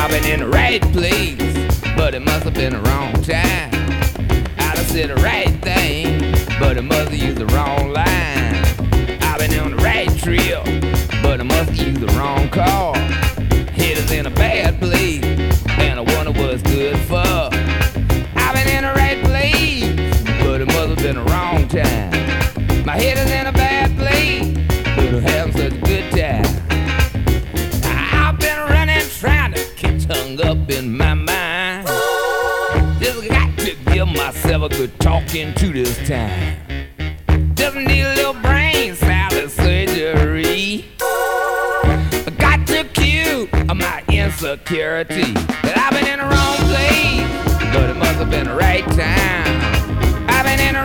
I've been in the right place, but it must have been the wrong time. I done said the right thing, but it must have used the wrong line. I've been on the right trip, but I must have used the wrong car. Headed in a bad place, and I wonder what's good for. I've been in the right place, but it must have been the wrong time. My head is in a bad place, but I'm having such a good time. I've been running, trying to get hung up in my mind. Just got to give myself a good talking to this time. Just need a little brain salad surgery. I got to cure my insecurity. That I've been in the wrong place, but it must have been the right time. I've been in the